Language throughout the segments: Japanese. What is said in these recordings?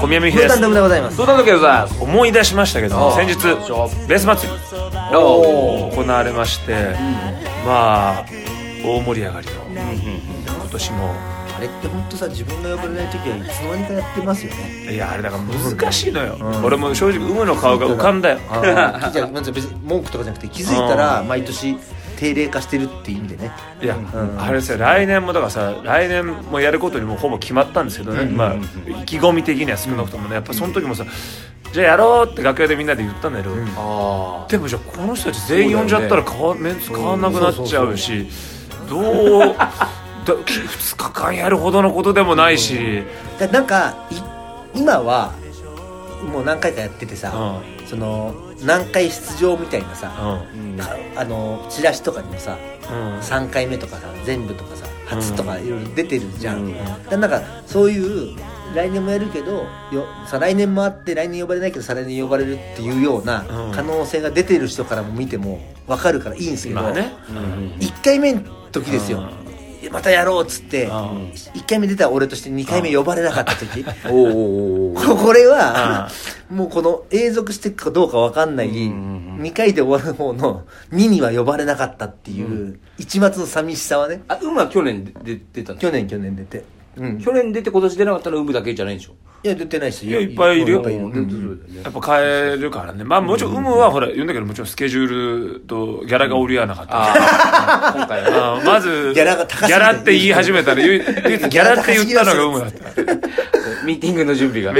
小宮美秀です。 単独でございます。 どうだけどさ、 思い出しましたけど先日ベース祭り行われまして、まあ大盛り上がりの、今年もあれって本当さ、自分が呼ばれない時はいつの間にかやってますよね。 いやあれだから難しいのよ、俺も正直有無の顔が浮かんだよ。 じゃあ別に文句とかじゃなくて気づいたら毎年定例化してるっていう意味でね。 いや、あれですよ、来年もだからさ、来年もやることにもほぼ決まったんですけどね、まあ意気込み的には少なくともね、やっぱその時もさ、じゃあやろうって楽屋でみんなで言ったんだけど、でもじゃあこの人たち全員呼んじゃったらメンツ変わんなくなっちゃうし、どう2日間やるほどのことでもないし、 なんか今はもう何回かやっててさ、その何回出場みたいなさ、チラシとかにもさ、3回目とかさ全部とかさ初とかいろいろ出てるじゃん、なんかそういう来年もやるけどさ、来年もあって来年呼ばれないけど再来年呼ばれるっていうような可能性が出てる人からも見ても分かるからいいんですけど、1回目の時ですよ、またやろうっつって1回目出た俺として2回目呼ばれなかった時これはもうこの永続していくかどうか分かんない2回で終わる方の2には呼ばれなかったっていう一抹の寂しさはね。 は去年出たの？ 去年出て、 去年出て今年出なかったらだけじゃないんでしょ？ いや出てないし、 いやいっぱいいるよ、やっぱ変えるからね。まあもちろんはほら言うんだけど、もちろんスケジュールとギャラが折り合わなかった、今回はまずギャラって言い始めたら唯一ギャラって言ったのがだったミーティングの準備が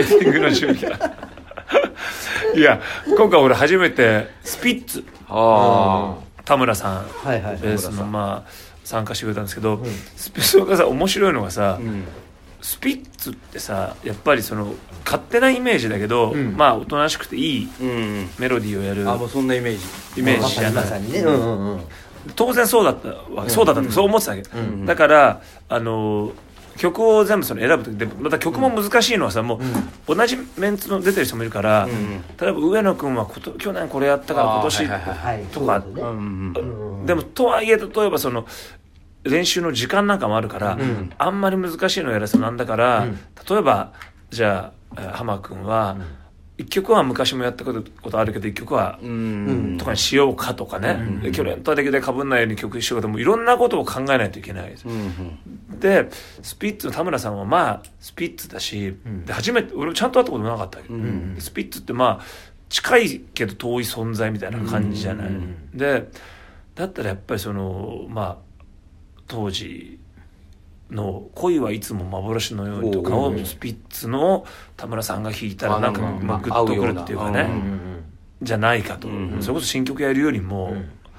いや今回俺初めてスピッツ、田村さん、ベースのまあ参加してくれたんですけど、スピッツがさ面白いのがさ、スピッツってさ、やっぱりその勝手なイメージだけど、まあおとなしくていいメロディーをやる、 もうそんなイメージじゃない、 まさにね、 当然そうだったってそう思ってたわけ、だから曲を全部その選ぶ時で、また曲も難しいのはさ、もう同じメンツの出てる人もいるから、例えば上野くんは去年これやったから今年とか、でもとはいえ例えばその練習の時間なんかもあるから、あんまり難しいのをやらせなんだから、例えばじゃあ浜君は一曲は昔もやったことあるけど一曲はとかにしようかとかね、去年とはできてかぶんないように曲しようかともいろんなことを考えないといけないです、でスピッツの田村さんはまあスピッツだし、で初めて俺ちゃんと会ったこともなかったけど、スピッツってまあ近いけど遠い存在みたいな感じじゃない、でだったらやっぱりそのまあ当時の恋はいつも幻のようにとかをスピッツの田村さんが弾いたらなんかグッとくるっていうかね、じゃないかと、それこそ新曲やるよりも、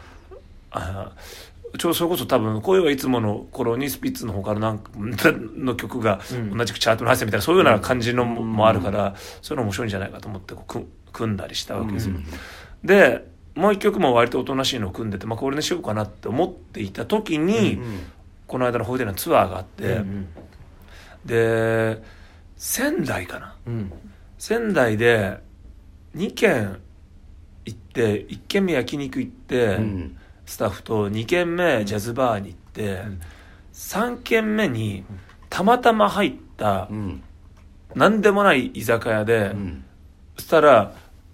それこそ多分恋はいつもの頃にスピッツの他の曲が同じくチャートの入ってみたいな、そういうような感じのもあるから、そういうの面白いんじゃないかと思って組んだりしたわけですよ、でもう一曲も割とおとなしいのを組んでて、これにしようかなって思っていた時に、この間のホテルのツアーがあって、で仙台かな、仙台で2軒行って、1軒目焼肉行って、スタッフと2軒目ジャズバーに行って、3軒目にたまたま入った何でもない居酒屋で、そしたら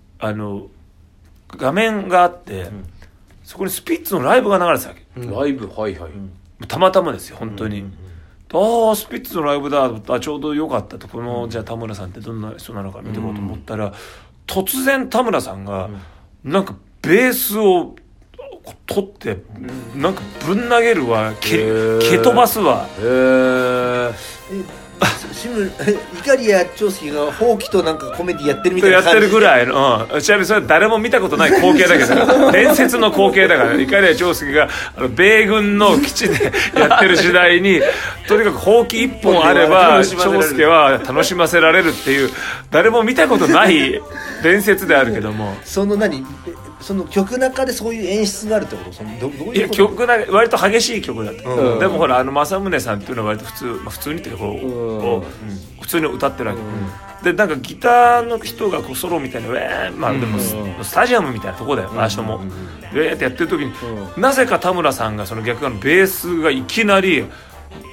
画面があって、そこにスピッツのライブが流れてたわけ、 ライブ、 たまたまですよ本当に、スピッツのライブだ、ちょうどよかったと、このじゃあ田村さんってどんな人なのか見ていこうと思ったら、突然田村さんがなんかベースを取ってなんかぶん投げるわ、蹴飛ばすわ、 イカリア長介がほうきとなんかコメディやってるみたいな感じでやってるぐらいの、ちなみにそれは誰も見たことない光景だけど伝説の光景だから、イカリア長介が米軍の基地でやってる時代にとにかくほうき一本あれば長介は楽しませられるっていう、誰も見たことない伝説であるけども、 その曲中でそういう演出があるってこと？どういうこと？ いや曲中割と激しい曲だった、でもほら正宗さんっていうのは割と普通にっていうか普通に歌ってるわけ、でなんかギターの人がこうソロみたいなでもスタジアムみたいなとこだよ、場所もってやってる時に、なぜか田村さんがその逆側のベースがいきなり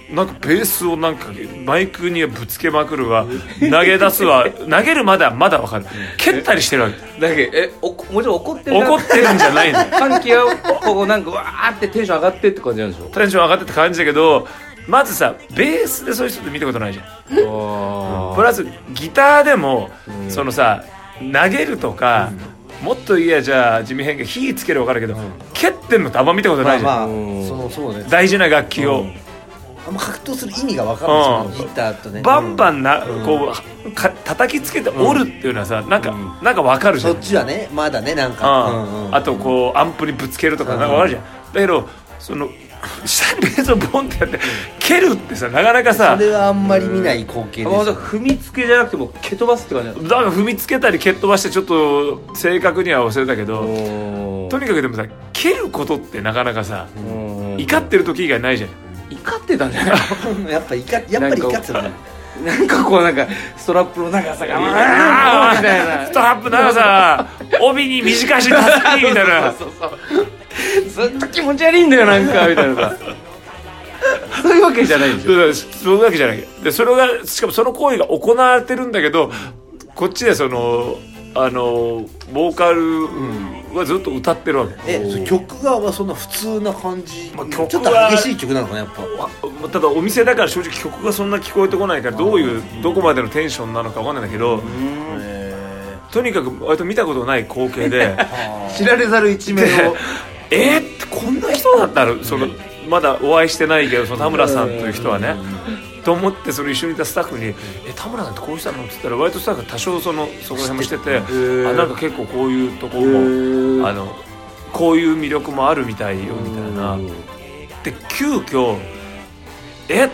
なんかベースをなんかマイクにぶつけまくるわ、投げ出すわ、投げるまではまだわかる、蹴ったりしてるわけだけどもちろん怒ってる怒ってるんじゃないの歓喜がこうなんかわーってテンション上がってって感じなんでしょ。 テンション上がってって感じだけど、まずさベースでそういう人って見たことないじゃん。プラスギターでも、そのさ投げるとか、もっと言えばじゃあ地味変が火つける分かるけど、蹴ってんのってあんま見たことないじゃん、 そうね、 大事な楽器を、 あんま格闘する意味が分かんないですよ、ギターとね。 バンバンこう叩きつけて折るっていうのはさ、なんか分かるじゃん。 そっちはねまだねなんか、 あとこうアンプにぶつけるとかなんか分かるじゃん。だけどその下にベースをボンってやって蹴るってさ、なかなかさ、 それはあんまり見ない光景ですよ、ね。 踏みつけじゃなくても蹴飛ばすって感じなんだから踏みつけたり蹴っ飛ばしてちょっと正確には忘れたけど、とにかくでもさ蹴ることってなかなかさ、怒ってる時以外ないじゃん。 怒ってたんじゃないやっぱり怒ってたね。 なんかこうなんかストラップの長さがみたいな、 ストラップ長さ帯に短し助けみたいなずっと気持ち悪いんだよなんかみたいなさそういうわけじゃないんですよ。 そういうわけじゃないで、それがしかもその行為が行われてるんだけど、こっちでそのボーカルはずっと歌ってるわけ。 曲がそんな普通な感じ、 曲ちょっと激しい曲なのかなやっぱ。 ただお店だから正直曲がそんな聞こえてこないから、どこまでのテンションなのか分かんないんだけど、とにかく割と見たことない光景で知られざる一面をってこんな人だったら、そのまだお会いしてないけど、その田村さんという人はね、と思って、その一緒にいたスタッフに田村さんってこういう人なのって言ったら、割とスタッフが多少そこら辺もしてて、なんか結構こういうとこもこういう魅力もあるみたいよみたいな。で急遽ってなって、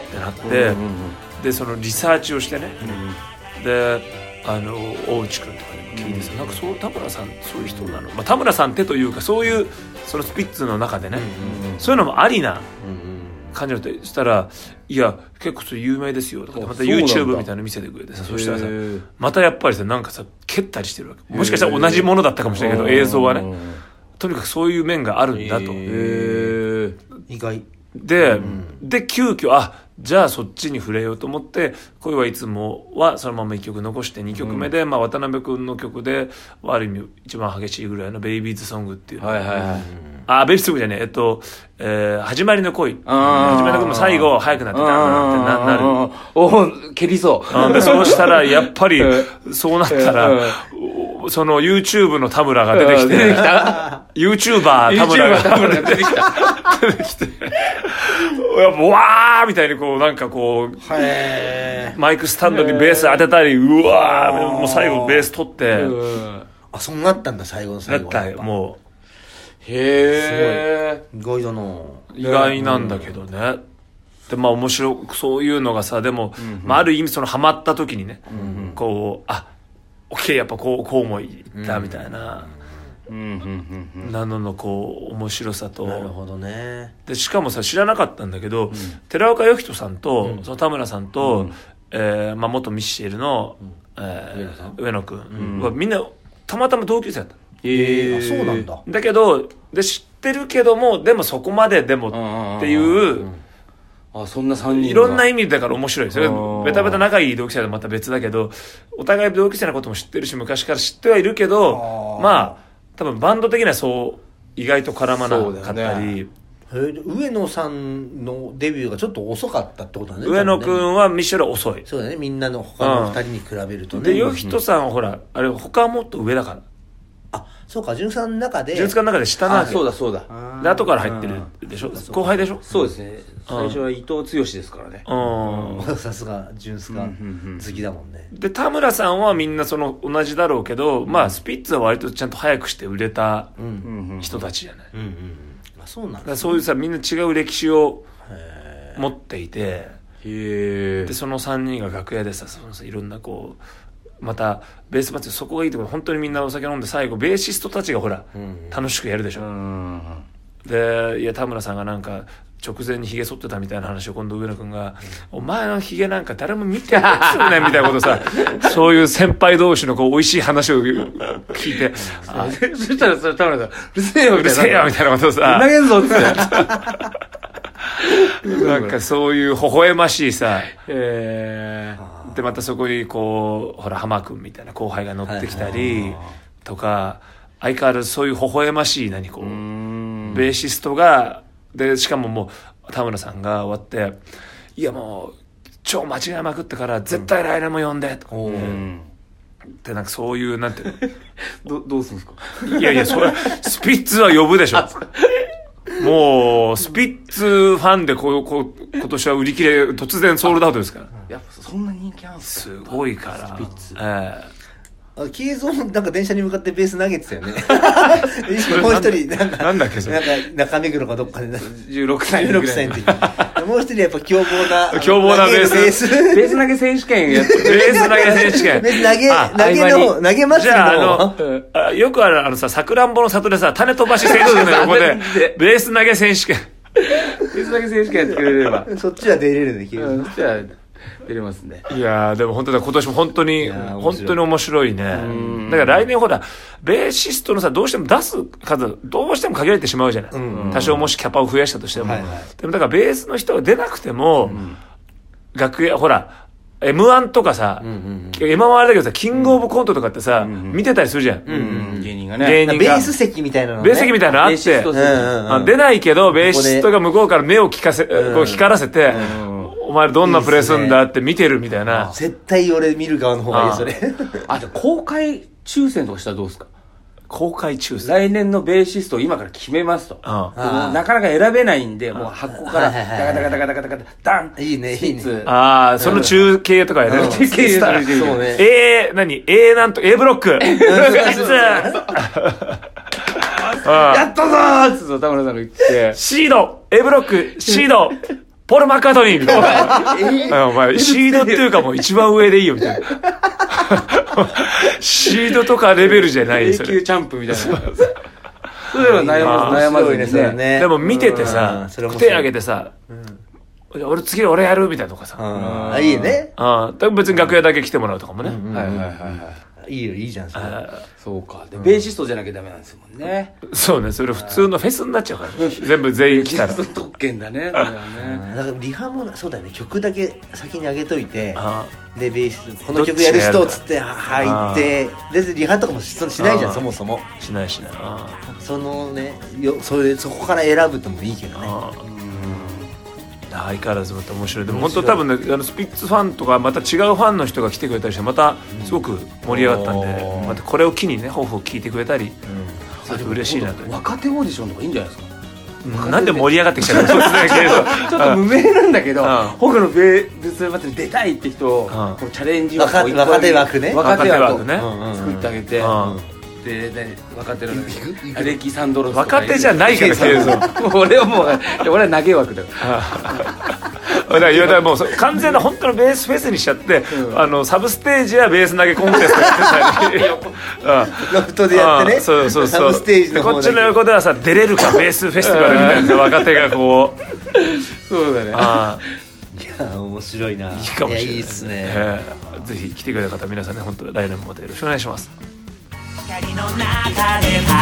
でそのリサーチをしてね、で大内くんとかにも聞いてさ、なんか田村さんそういう人なの、田村さんってというか、そういうそのスピッツの中でね、そういうのもありな感じだった。そしたらいや結構それ有名ですよとか、また YouTube みたいなの見せてくれてさ、そしたらさまたやっぱりさ、なんかさ蹴ったりしてるわけ。もしかしたら同じものだったかもしれないけど、映像はね、とにかくそういう面があるんだと。 意外で急遽じゃあそっちに触れようと思って、恋はいつもはそのまま1曲残して、2曲目で、渡辺君の曲である意味一番激しいぐらいのベイビーズソングっていうの、ベイビーズソングじゃねえ、始まりの恋、始まりの恋も最後早くなってなる蹴りそう。 でそうしたらやっぱりそうなったら、その YouTube の田村が出てきて、YouTuber 田村が出てきてやっぱわーみたいにこうなんかこうマイクスタンドにベース当てたり、うわーもう最後ベース取って、 そうなったんだ最後の最後だったもう。へえ、意外だな。 意外なんだけどね。で面白くそういうのがさ、でも、ある意味そのハマった時にね、こうオッケーやっぱこうもいったみたいな、なののこう面白さと。 なるほどね。 でしかもさ知らなかったんだけど、寺岡義人さんと、その田村さんと、元ミッシェルの、上野くんはみんなたまたま同級生だった。 そうなんだ。 だけど知ってるけども、でもそこまででもっていう、 そんな3人いろんな意味だから面白いですよ。ベタベタ仲いい同期生はまた別だけど、お互い同期生のことも知ってるし、昔から知ってはいるけど、多分バンド的にはそう意外と絡まなかったり、 上野さんのデビューがちょっと遅かったってことだね。 上野くんはミッシェルは遅い。 そうだね、みんなの他の2人に比べるとね。 で義人さんはほらあれ他はもっと上だから。 そうか、潤さんの中で下なわけ。 そうだで後から入ってるでしょ、後輩でしょ。 そうですね、最初は伊藤剛ですからね。 さすが潤すが好きだもんね。 で田村さんはみんなその同じだろうけど、スピッツは割とちゃんと早くして売れた人たちじゃない。 そうなんだ。そういうさみんな違う歴史を持っていて、でその3人が楽屋でさいろんなこうまたベースバチそこがいいところ、本当にみんなお酒飲んで最後ベーシストたちがほら、楽しくやるでしょ。でいや田村さんがなんか直前にヒゲ剃ってたみたいな話を今度上野くんが、お前のヒゲなんか誰も見てないですよねみたいなことさそういう先輩同士のこう美味しい話を聞いてそしたら田村さんうるせえよみたいなことをさ投げんぞってなんかそういう微笑ましいさ、でまたそこにこうほら浜君みたいな後輩が乗ってきたりとか、相変わらずそういう微笑ましいベーシストがで、しかももう田村さんが終わっていやもう超間違えまくってから絶対来年も呼んでとか、でなんかそういうなんていうのどうするんですか。 いやいやそれスピッツは呼ぶでしょ。もうスピッツファンで今年は売り切れ突然ソールドアウトですから。 やっぱそんな人気あるんですか。 すごいからスピッツ。 キーゾーンなんか電車に向かってベース投げてたよね。もう一人なんだっけそれ。 なんか中目黒かどっかで 16歳の時にもう一人やっぱ凶暴なベース投げ選手権やってベース投げ選手権。 ベース投げますよ。 じゃあよくあるささくらんぼの里でさ種飛ばし選手権の横でベース投げ選手権。 ベース投げ選手権やってくれればそっちは出れるね。そっちは出れますね。 いやーでも本当だ今年も本当に面白いね。だから来年ほらベーシストのさどうしても出す数どうしても限られてしまうじゃない。多少もしキャパを増やしたとしても、でもだからベースの人が出なくても、楽屋ほら M1 とかさ、M1 はあれだけどさキングオブコントとかってさ、見てたりするじゃん、 芸人がね。 ベース席みたいなのベース席みたいなのあって、出ないけどベーシストが向こうから目を光らせて、お前どんなプレーすんだって見てるみたいな。 絶対俺見る側の方がいいそれ。 じゃあ公開抽選とかしたらどうですか。 公開抽選。 来年のベーシストを今から決めますと。なかなか選べないんで、もう箱からダカダカダカダカダカダン。 いいねいいね。 その中継とかやる。 中継そうね。 A なんと A ブロック。 やったぞーっつって田村さんが言って。 シード A ブロックシード。ポール・マッカートニーみたいな。お前、シードっていうかもう一番上でいいよみたいな。シードとかレベルじゃない。 永久チャンプみたいな。そういうの悩まずにね。 でも見ててさ、手挙げてさ、次俺やるみたいなとかさ。 いいね。 別に楽屋だけ来てもらうとかもね。 いいよ、いいじゃん、それ。 そうか。で、ベーシストじゃなきゃダメなんですもんね。 そうね、それ普通のフェスになっちゃうから。全員来たら。 特権だね。 だからリハも、そうだよね、曲だけ先に上げといて、で、ベーシスト、この曲やる人っつって入って、で、リハとかもしないじゃん、そもそも。 しない。 そのね、そこから選ぶってもいいけどね。 相変わらずまた面白い。でも本当多分ねスピッツファンとかまた違うファンの人が来てくれたりしてまたすごく盛り上がったんで、またこれを機にね抱負を聞いてくれたり、嬉しいなと。 若手オーディションとかいいんじゃないですか。 なんで盛り上がってきちゃうの。ちょっと無名なんだけど他のベース祭り出たいって人をチャレンジ若手枠ね作ってあげて、で若手のアレキサンドロス若手じゃないから俺は投げ枠だよ。 だからもう完全な本当のベースフェスにしちゃって、サブステージはベース投げコンテストやってたりロフトでやってね。 そうサブステージの方こっちの横ではさ出れるかベースフェスティバルみたいな若手がこうそうだね。 いや面白いな。 いいかもしれない。 いいっすね。 ぜひ来てくれた方皆さんね本当来年もまたよろしくお願いします。 光の中で